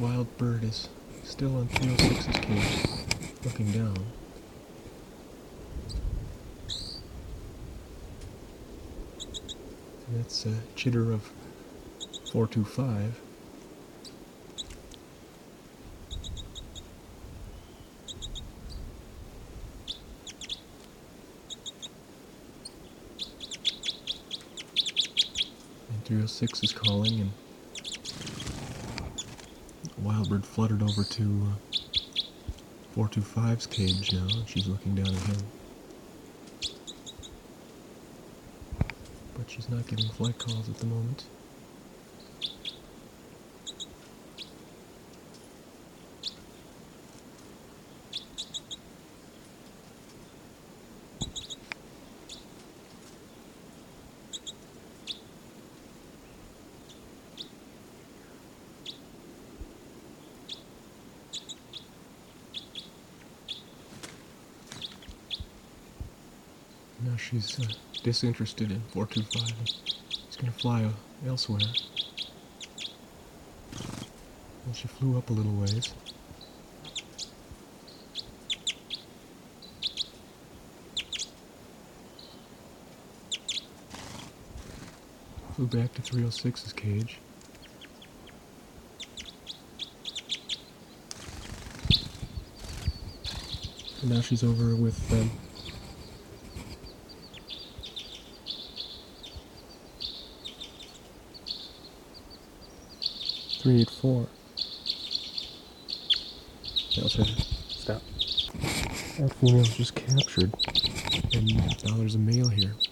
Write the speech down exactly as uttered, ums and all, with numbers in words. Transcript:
wild bird is still on three oh six's cage, looking down. And that's a chitter of four two five. And three oh six is calling, and Wildbird fluttered over to uh, four two five's cage now, and she's looking down at him. But she's not getting flight calls at the moment. Now she's uh, disinterested in four two five. She's going to fly uh, elsewhere. And she flew up a little ways. Flew back to three oh six's cage. And now she's over with um, three eighty-four. Yeah, I'll tell you. Stop. That female's just captured. And now there's a male here.